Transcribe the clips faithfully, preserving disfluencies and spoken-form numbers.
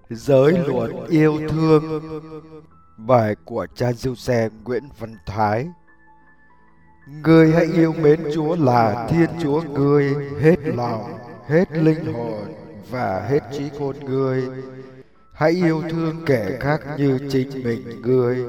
Giới luật yêu thương. Bài của cha Diêu Xe Nguyễn Văn Thái. Ngươi hãy yêu mến Chúa là Thiên Chúa ngươi hết lòng, hết linh hồn và hết trí khôn ngươi. Hãy yêu thương kẻ khác như chính mình ngươi.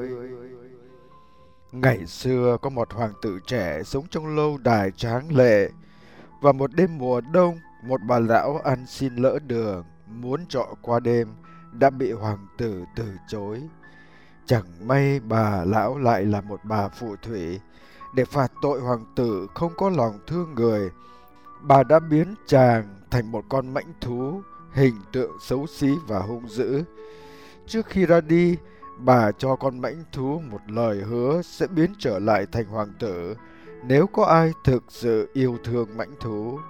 Ngày xưa có một hoàng tử trẻ sống trong lâu đài tráng lệ. Và một đêm mùa đông, một bà lão ăn xin lỡ đường, muốn trọ qua đêm, đã bị hoàng tử từ chối. Chẳng may bà lão lại là một bà phù thủy. Để phạt tội hoàng tử không có lòng thương người, bà đã biến chàng thành một con mãnh thú, hình tượng xấu xí và hung dữ. Trước khi ra đi, bà cho con mãnh thú một lời hứa sẽ biến trở lại thành hoàng tử nếu có ai thực sự yêu thương mãnh thú.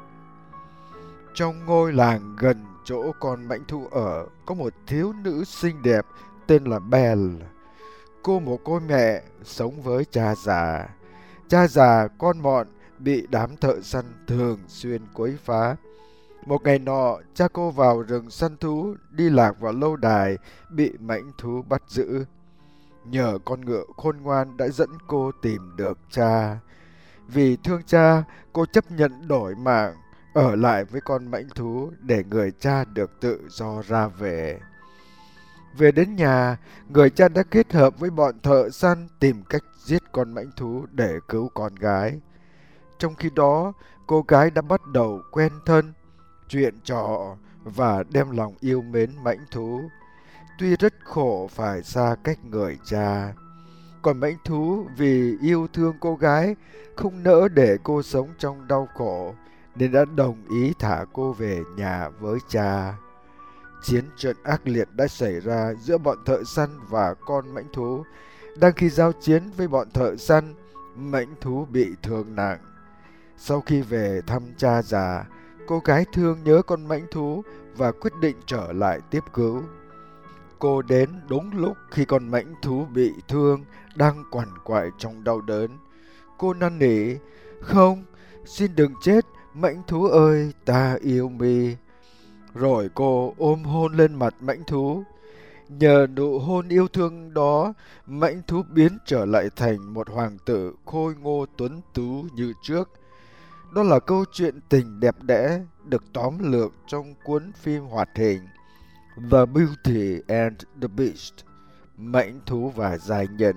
Trong ngôi làng gần chỗ con mãnh thú ở, có một thiếu nữ xinh đẹp tên là Belle. Cô mồ côi mẹ, sống với cha già. Cha già con mọn bị đám thợ săn thường xuyên quấy phá. Một ngày nọ, cha cô vào rừng săn thú, đi lạc vào lâu đài, bị mãnh thú bắt giữ. Nhờ con ngựa khôn ngoan đã dẫn cô tìm được cha. Vì thương cha, cô chấp nhận đổi mạng, ở lại với con mãnh thú để người cha được tự do ra về. Về đến nhà, người cha đã kết hợp với bọn thợ săn tìm cách giết con mãnh thú để cứu con gái. Trong khi đó, cô gái đã bắt đầu quen thân, chuyện trò và đem lòng yêu mến mãnh thú. Tuy rất khổ phải xa cách người cha, còn mãnh thú vì yêu thương cô gái không nỡ để cô sống trong đau khổ, nên đã đồng ý thả cô về nhà với cha. Chiến trận ác liệt đã xảy ra giữa bọn thợ săn và con mãnh thú. Đang khi giao chiến với bọn thợ săn, mãnh thú bị thương nặng. Sau khi về thăm cha già, cô gái thương nhớ con mãnh thú và quyết định trở lại tiếp cứu. Cô đến đúng lúc khi con mãnh thú bị thương đang quằn quại trong đau đớn. Cô năn nỉ: "Không, xin đừng chết, mãnh thú ơi, ta yêu mi." Rồi cô ôm hôn lên mặt mãnh thú. Nhờ nụ hôn yêu thương đó, mãnh thú biến trở lại thành một hoàng tử khôi ngô tuấn tú như trước. Đó là câu chuyện tình đẹp đẽ được tóm lược trong cuốn phim hoạt hình The Beauty and the Beast, Mãnh thú và giai nhân.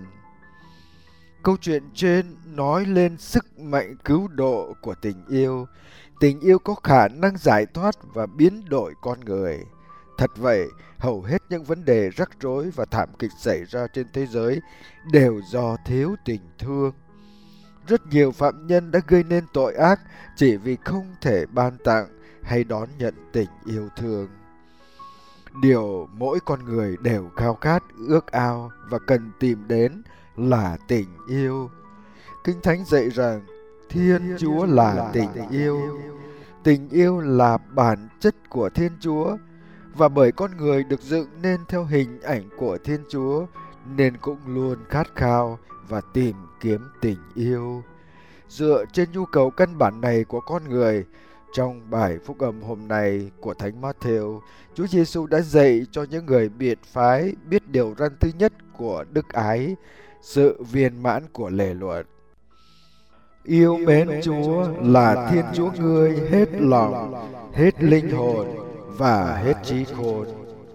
Câu chuyện trên nói lên sức mạnh cứu độ của tình yêu. Tình yêu có khả năng giải thoát và biến đổi con người. Thật vậy, hầu hết những vấn đề rắc rối và thảm kịch xảy ra trên thế giới đều do thiếu tình thương. Rất nhiều phạm nhân đã gây nên tội ác chỉ vì không thể ban tặng hay đón nhận tình yêu thương. Điều mỗi con người đều khao khát, ước ao và cần tìm đến là tình yêu. Kinh Thánh dạy rằng Thiên Chúa là tình yêu. Tình yêu là bản chất của Thiên Chúa, và bởi con người được dựng nên theo hình ảnh của Thiên Chúa nên cũng luôn khát khao và tìm kiếm tình yêu. Dựa trên nhu cầu căn bản này của con người, trong bài phúc âm hôm nay của Thánh Matthew, Chúa Giêsu đã dạy cho những người biệt phái biết điều răn thứ nhất của đức ái, sự viên mãn của lề luật. Yêu mến Chúa là Thiên Chúa ngươi hết lòng, hết linh hồn và hết trí khôn.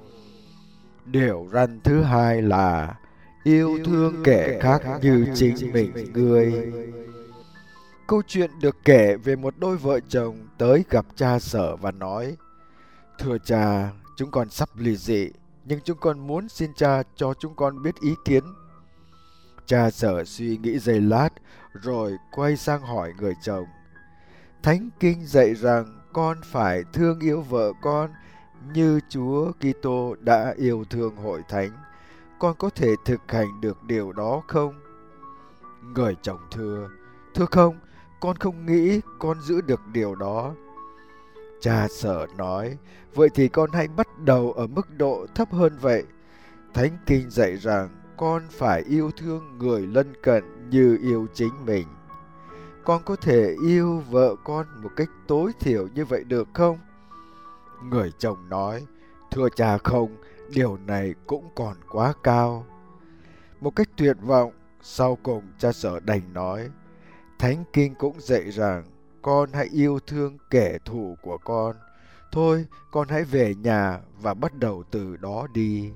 Điều răn thứ hai là yêu thương kẻ khác như chính mình ngươi. Câu chuyện được kể về một đôi vợ chồng tới gặp cha Sở và nói: "Thưa cha, chúng con sắp ly dị, nhưng chúng con muốn xin cha cho chúng con biết ý kiến." Cha Sở suy nghĩ giây lát rồi quay sang hỏi người chồng: "Thánh Kinh dạy rằng con phải thương yêu vợ con như Chúa Kitô đã yêu thương hội thánh. Con có thể thực hành được điều đó không?" Người chồng thưa: "Thưa không, con không nghĩ con giữ được điều đó." Cha Sở nói: "Vậy thì con hãy bắt đầu ở mức độ thấp hơn vậy. Thánh Kinh dạy rằng con phải yêu thương người lân cận như yêu chính mình. Con có thể yêu vợ con một cách tối thiểu như vậy được không?" Người chồng nói: "Thưa cha không, Điều này cũng còn quá cao. Một cách tuyệt vọng, sau cùng cha Sở đành nói, Thánh Kinh cũng dạy rằng con hãy yêu thương kẻ thù của con. Thôi, con hãy về nhà và bắt đầu từ đó đi.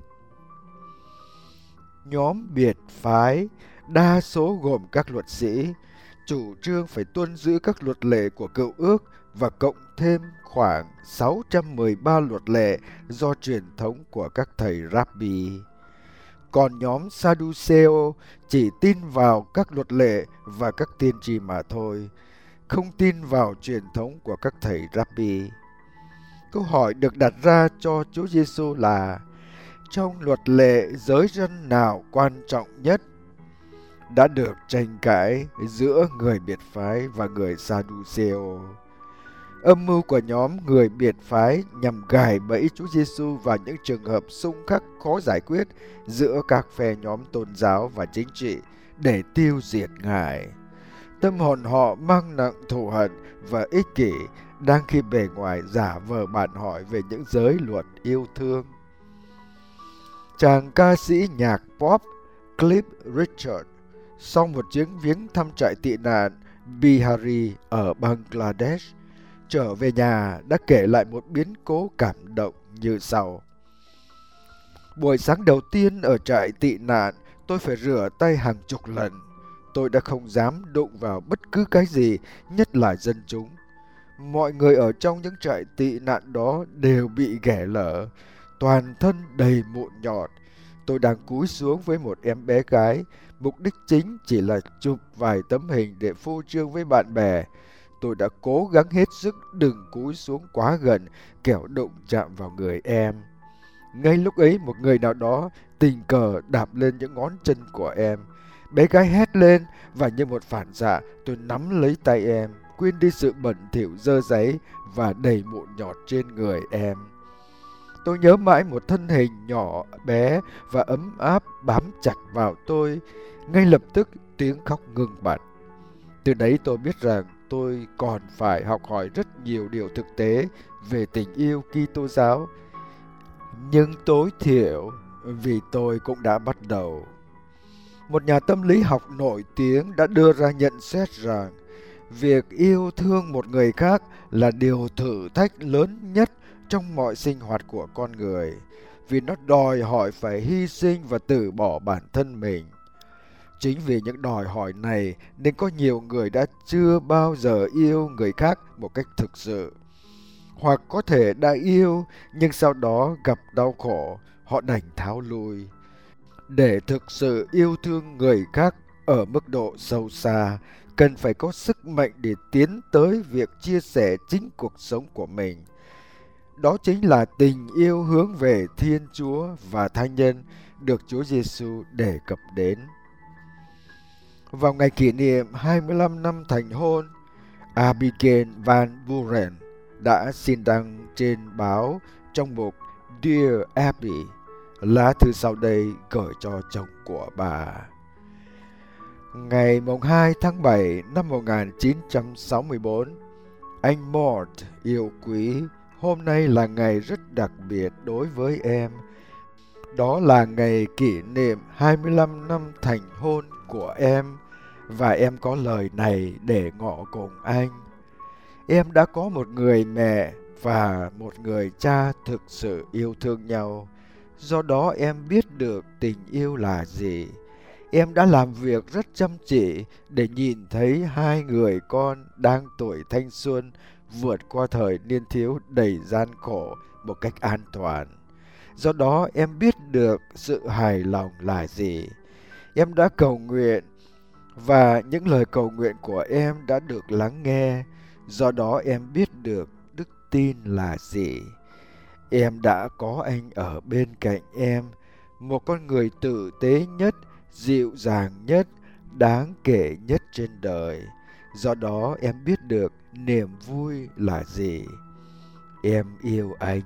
Nhóm biệt phái, đa số gồm các luật sĩ, chủ trương phải tuân giữ các luật lệ của Cựu Ước và cộng thêm khoảng sáu trăm mười ba luật lệ do truyền thống của các thầy Rabbi. Còn nhóm Sadduceo chỉ tin vào các luật lệ và các tiên tri mà thôi, không tin vào truyền thống của các thầy Rabbi. Câu hỏi được đặt ra cho Chúa Giêsu là: trong luật lệ giới dân nào quan trọng nhất? Đã được tranh cãi giữa người biệt phái và người Sadduceo. Âm mưu của nhóm người biệt phái nhằm gài bẫy Chúa Giêsu vào những trường hợp xung khắc khó giải quyết giữa các phe nhóm tôn giáo và chính trị để tiêu diệt Ngài. Tâm hồn họ mang nặng thù hận và ích kỷ, đang khi bề ngoài giả vờ bạn hỏi về những giới luật yêu thương. Chàng ca sĩ nhạc pop Cliff Richard sau một chuyến viếng thăm trại tị nạn Bihari ở Bangladesh, trở về nhà đã kể lại một biến cố cảm động như sau. Buổi sáng đầu tiên ở trại tị nạn, tôi phải rửa tay hàng chục lần. Tôi đã không dám đụng vào bất cứ cái gì, nhất là dân chúng. Mọi người ở trong những trại tị nạn đó đều bị ghẻ lở, toàn thân đầy mụn nhọt. Tôi đang cúi xuống với một em bé gái, mục đích chính chỉ là chụp vài tấm hình để phô trương với bạn bè. Tôi đã cố gắng hết sức đừng cúi xuống quá gần, kẻo đụng chạm vào người em. Ngay lúc ấy, một người nào đó tình cờ đạp lên những ngón chân của em. Bé gái hét lên và như một phản xạ, tôi nắm lấy tay em, quên đi sự bẩn thỉu dơ dáy và đầy mụn nhọt trên người em. Tôi nhớ mãi một thân hình nhỏ bé và ấm áp bám chặt vào tôi. Ngay lập tức tiếng khóc ngừng bặt. Từ đấy tôi biết rằng tôi còn phải học hỏi rất nhiều điều thực tế về tình yêu Kitô giáo. Nhưng tối thiểu vì tôi cũng đã bắt đầu. Một nhà tâm lý học nổi tiếng đã đưa ra nhận xét rằng việc yêu thương một người khác là điều thử thách lớn nhất trong mọi sinh hoạt của con người, vì nó đòi hỏi phải hy sinh và từ bỏ bản thân mình. Chính vì những đòi hỏi này nên có nhiều người đã chưa bao giờ yêu người khác một cách thực sự. Hoặc có thể đã yêu nhưng sau đó gặp đau khổ, họ đành tháo lui. Để thực sự yêu thương người khác ở mức độ sâu xa, cần phải có sức mạnh để tiến tới việc chia sẻ chính cuộc sống của mình. Đó chính là tình yêu hướng về Thiên Chúa và tha nhân được Chúa Giêsu đề cập đến. Vào ngày kỷ niệm hai mươi lăm năm thành hôn, Abigail Van Buren đã xin đăng trên báo trong mục Dear Abby lá thư sau đây gửi cho chồng của bà. Ngày hai tháng bảy năm một nghìn chín trăm sáu mươi tư, anh Mort yêu quý, hôm nay là ngày rất đặc biệt đối với em. Đó là ngày kỷ niệm hai mươi lăm năm thành hôn của em, và em có lời này để ngỏ cùng anh. Em đã có một người mẹ và một người cha thực sự yêu thương nhau. Do đó em biết được tình yêu là gì. Em đã làm việc rất chăm chỉ để nhìn thấy hai người con đang tuổi thanh xuân vượt qua thời niên thiếu đầy gian khổ một cách an toàn. Do đó em biết được sự hài lòng là gì. Em đã cầu nguyện và những lời cầu nguyện của em đã được lắng nghe. Do đó em biết được đức tin là gì. Em đã có anh ở bên cạnh em, một con người tử tế nhất, dịu dàng nhất, đáng kể nhất trên đời. Do đó em biết được niềm vui là gì. Em yêu anh.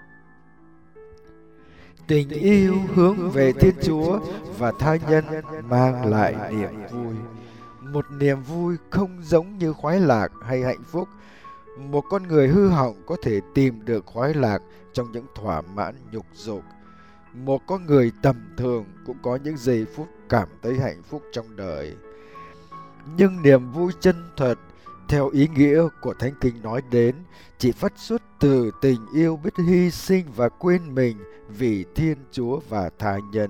Tình yêu hướng về Thiên Chúa và tha nhân mang lại niềm vui. Một niềm vui không giống như khoái lạc hay hạnh phúc. Một con người hư hỏng có thể tìm được khoái lạc trong những thỏa mãn nhục dục. một con người tầm thường cũng có những giây phút cảm thấy hạnh phúc trong đời. Nhưng niềm vui chân thật, theo ý nghĩa của Thánh Kinh nói đến, chỉ phát xuất từ tình yêu biết hy sinh và quên mình vì Thiên Chúa và tha nhân.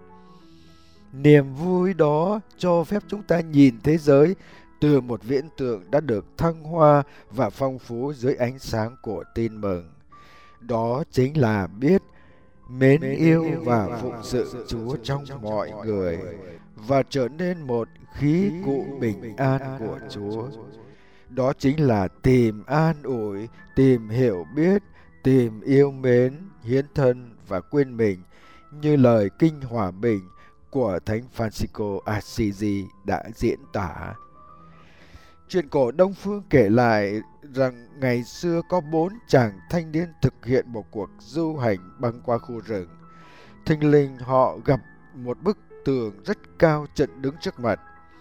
Niềm vui đó cho phép chúng ta nhìn thế giới từ một viễn tượng đã được thăng hoa và phong phú dưới ánh sáng của tin mừng. Đó chính là biết, mến yêu và phụng sự Chúa trong mọi người và trở nên một khí cụ bình an của Chúa. Đó chính là tìm an ủi, tìm hiểu biết, tìm yêu mến, hiến thân và quên mình, như lời Kinh Hòa Bình của Thánh Francisco Assisi đã diễn tả. Chuyện cổ Đông Phương kể lại rằng ngày xưa có bốn chàng thanh niên thực hiện một cuộc du hành băng qua khu rừng. Thình lình họ gặp một bức tường rất cao chặn đứng trước mặt.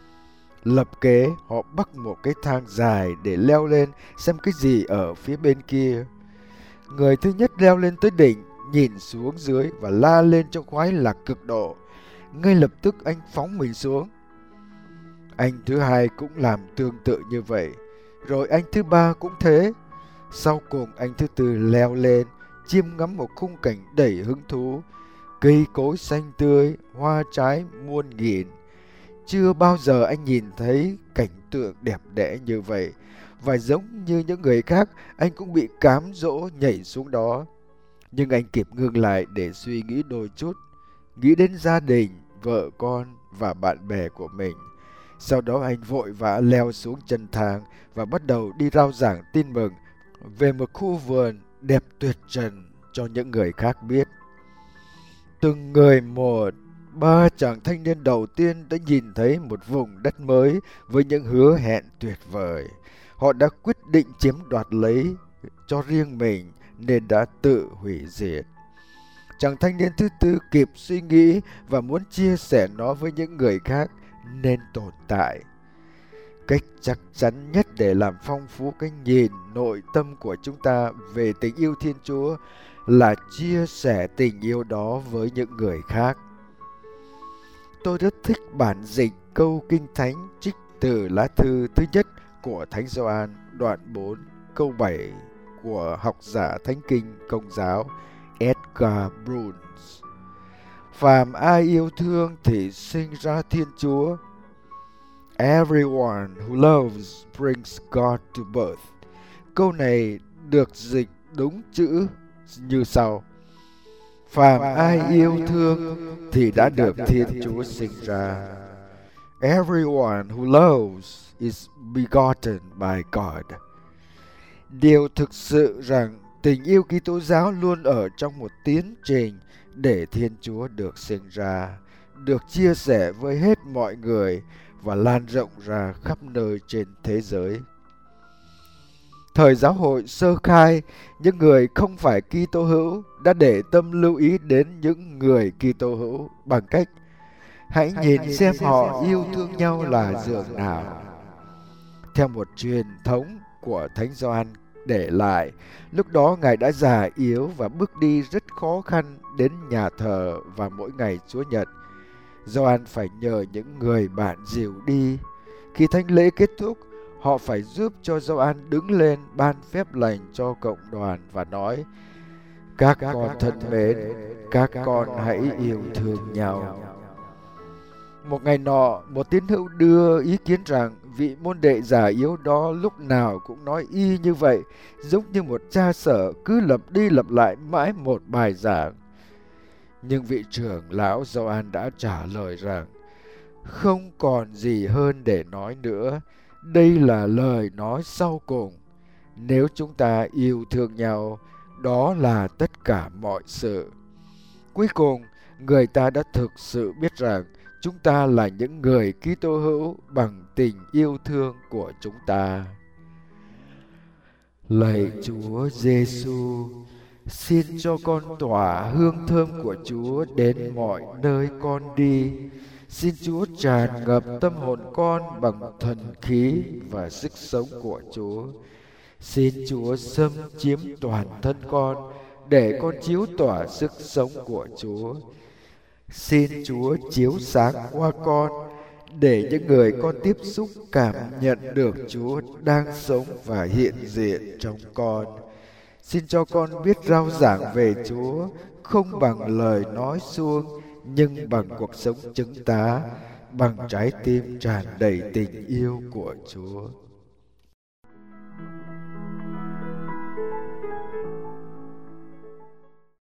Lập kế, họ bắc một cái thang dài để leo lên xem cái gì ở phía bên kia. Người thứ nhất leo lên tới đỉnh, nhìn xuống dưới và la lên trong khoái lạc cực độ. Ngay lập tức anh phóng mình xuống. Anh thứ hai cũng làm tương tự như vậy. Rồi anh thứ ba cũng thế. Sau cùng anh thứ tư leo lên, chiêm ngắm một khung cảnh đầy hứng thú. Cây cối xanh tươi, hoa trái muôn nghìn. Chưa bao giờ anh nhìn thấy cảnh tượng đẹp đẽ như vậy. Và giống như những người khác, anh cũng bị cám dỗ nhảy xuống đó. Nhưng anh kịp ngừng lại để suy nghĩ đôi chút. Nghĩ đến gia đình, vợ con và bạn bè của mình. Sau đó anh vội vã leo xuống chân thang và bắt đầu đi rao giảng tin mừng về một khu vườn đẹp tuyệt trần cho những người khác biết. Từng người một, ba chàng thanh niên đầu tiên đã nhìn thấy một vùng đất mới với những hứa hẹn tuyệt vời. Họ đã quyết định chiếm đoạt lấy cho riêng mình nên đã tự hủy diệt. Chàng thanh niên thứ tư kịp suy nghĩ và muốn chia sẻ nó với những người khác nên tồn tại. Cách chắc chắn nhất để làm phong phú cái nhìn nội tâm của chúng ta về tình yêu Thiên Chúa là chia sẻ tình yêu đó với những người khác. Tôi rất thích bản dịch câu Kinh Thánh trích từ lá thư thứ nhất của Thánh Gioan đoạn bốn câu bảy của học giả Thánh Kinh Công giáo Edgar Bruns. Phàm ai yêu thương thì sinh ra Thiên Chúa. Everyone who loves brings God to birth. Câu này được dịch đúng chữ như sau: phàm ai yêu thương thì đã được Thiên Chúa sinh ra. Everyone who loves is begotten by God. Điều thực sự rằng tình yêu Kitô giáo luôn ở trong một tiến trình để Thiên Chúa được sinh ra, được chia sẻ với hết mọi người và lan rộng ra khắp nơi trên thế giới. Thời giáo hội sơ khai, những người không phải Kitô hữu đã để tâm lưu ý đến những người Kitô hữu bằng cách hãy nhìn xem họ yêu thương nhau là dường nào. Theo một truyền thống của Thánh Gioan để lại, lúc đó Ngài đã già yếu và bước đi rất khó khăn đến nhà thờ vào mỗi ngày Chúa Nhật. Gioan phải nhờ những người bạn dìu đi. Khi thánh lễ kết thúc, họ phải giúp cho Gioan đứng lên ban phép lành cho cộng đoàn và nói: các con thân mến, các con hãy yêu thương nhau. Một ngày nọ, một tín hữu đưa ý kiến rằng vị môn đệ già yếu đó lúc nào cũng nói y như vậy, giống như một cha sở cứ lặp đi lặp lại mãi một bài giảng. Nhưng vị trưởng lão Gioan đã trả lời rằng không còn gì hơn để nói nữa. Đây là lời nói sau cùng. Nếu chúng ta yêu thương nhau, đó là tất cả mọi sự. Cuối cùng, người ta đã thực sự biết rằng chúng ta là những người Kitô hữu bằng tình yêu thương của chúng ta. Lạy Chúa Giêsu, xin cho con tỏa hương thơm của Chúa đến mọi nơi con đi. Xin Chúa tràn ngập tâm hồn con bằng thần khí và sức sống của Chúa. Xin Chúa xâm chiếm toàn thân con để con chiếu tỏa sức sống của Chúa. Xin Chúa chiếu sáng qua con, để những người con tiếp xúc cảm nhận được Chúa đang sống và hiện diện trong con. Xin cho con biết rao giảng về Chúa, không bằng lời nói suông, nhưng bằng cuộc sống chứng tá, bằng trái tim tràn đầy tình yêu của Chúa.